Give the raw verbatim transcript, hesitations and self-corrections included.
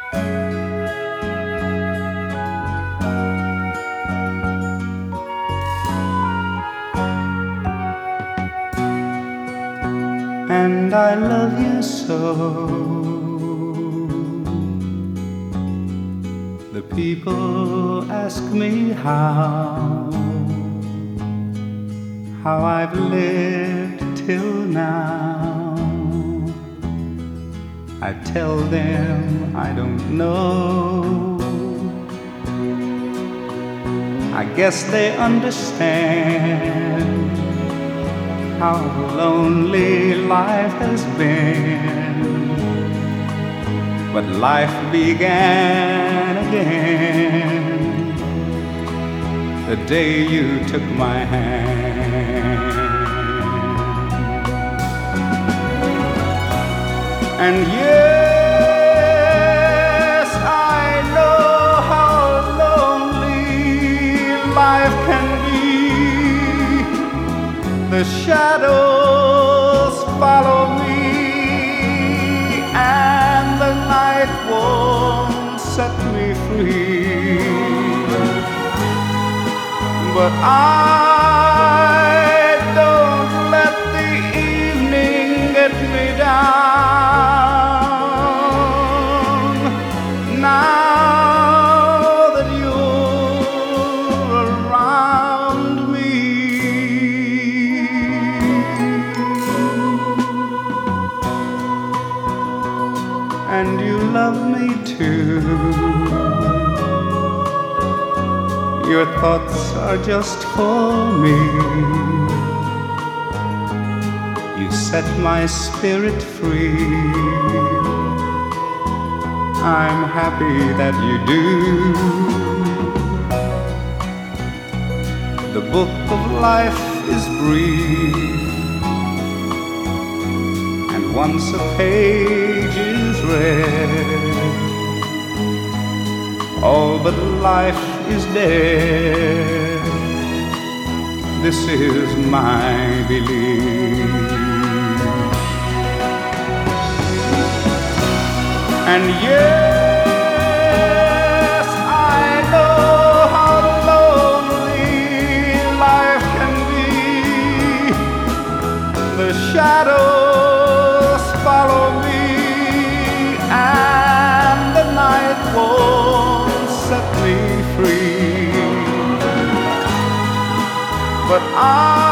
And I love you so. The people ask me how, how I've lived till now. I tell them I don't know. I guess they understand how lonely life has been. But life began again the day you took my hand. And yes, I know how lonely life can be. The shadows follow me, and the night won't set me free. But I don't let the evening get me down. Now that you're around me, and you love me too. Your thoughts are just for me. You set my spirit free. I'm happy that you do. The book of life is brief, and once a page is read, all but life is dead. This is my belief. And yes, I know how lonely life can be. The shadows follow me, and the night won't set me free. But I